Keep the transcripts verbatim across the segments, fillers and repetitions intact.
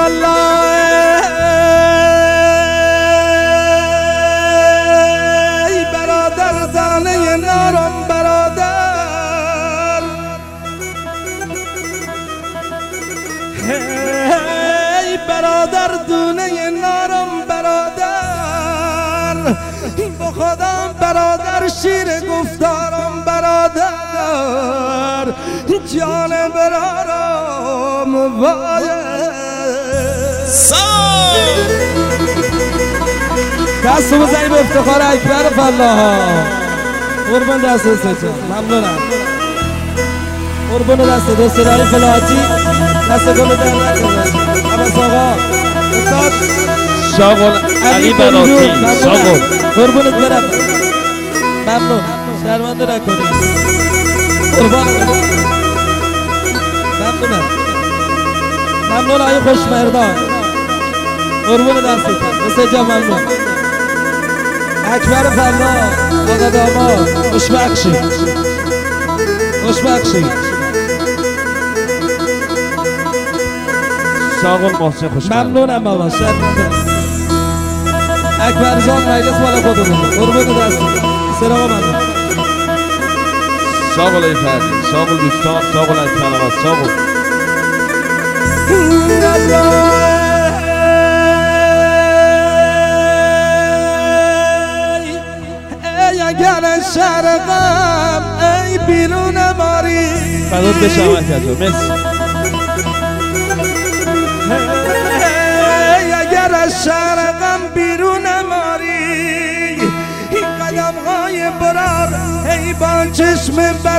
ای برادر دانه نارم برادر، ای برادر دونه نارم برادر، با خودم برادر شیر گفتارم برادر، جان برارم وای دست بزنی به افتخار اکبر فلاحا. قربان دست ستون ممنونم. قربان دست دوست داری فلاحاتی دست گل در نکنه. عباس آقا استاد شاغل علی بناتی شاغل قربونت برم. ممنون شرمنده نکنی. قربان ممنونم. ممنون آقای خوشمردان. قربون دستتون مثل جا ممنون. اکبر فلاح آقا داماد خوش بخشی خوش بخشی. شاغل محسن خوش بخشی. ممنونم بابا شرمنده. اکبر جان مجلس مال خودمون. قربون دستتون سلام ممنون. شاغل ای فردی شاغل دوستان شاغل ای کلمات شاغل ای اگر شرقم ای بیرون ماری فدات بشم اکبر مرسی. ای اگر شرقم بیرون ماری قدم های برار ای با چشم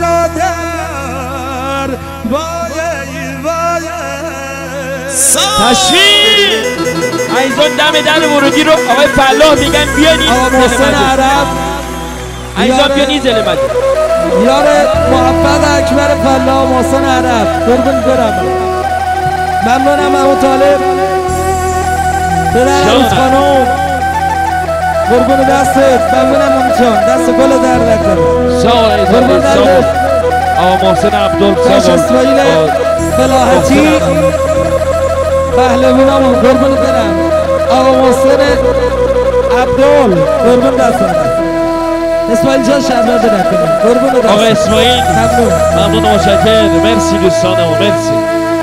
برادر وای وای تشویق عیزان دم در ورودی رو آقای فلاح میگن بیانید. آقا محسن عرب عیزان بیانید زل مجد یار محبت اکبر فلاح محسن عرب قربون برم. ممنونم ابو طالب پدر عروس خانم قربون دستت. ممنونم امو جان دست گل در نکنه. شاغل عیزان شاغل آقا محسن عبدال باش اسماعیل فلاحتی پهلوانمون قربون برم. آقا محسن عبدال قربون دستت. اسماعیل جان شرمنده نکنه قربون دستت. آقا اسماعیل ممنون ممنون و متشکرم. مرسی دوستانم مرسی.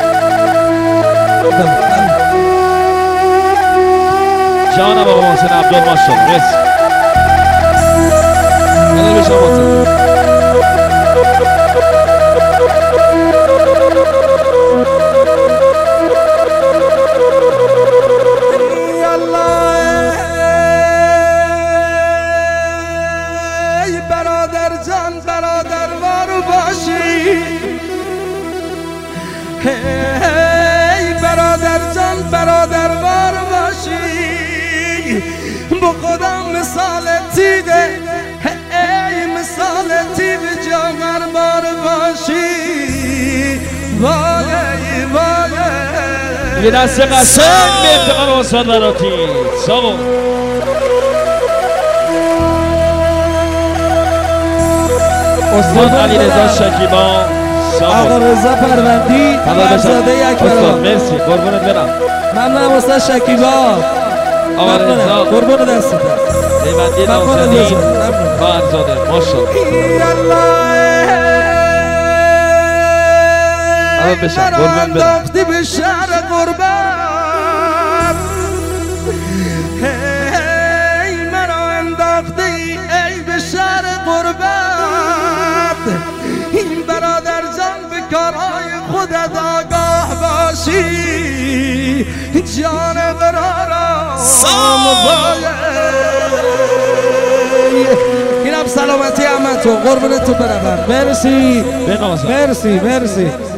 جانم آقا محسن عبدال ماشاءالله مرسی. الان بشم محسن ای برادر جان برادروار باشی با خودم مثال تیده ای مثال تیب جاگر بار باشی وای وای. یه دست قسم به افتخار استاد بناتی سامون. استاد علی رضا شکیبا آقا رضا پروندی فرزاده اکبر. مرسی قربونت برم. ممنونم استاد شکیبا. آقا رضا قربون دستت. پیوندی نامزدی فرزاده ماشاءالله. الان بشم قربون برم. انداختی به شهر قربت ای مرا انداختی ای به شهر قربت. این برادر جان به کارهای خودت آگاه باشی جان برارم وای. اینم سلامتی احمد تو قربونت تو برم. مرسی بنازم مرسی مرسی.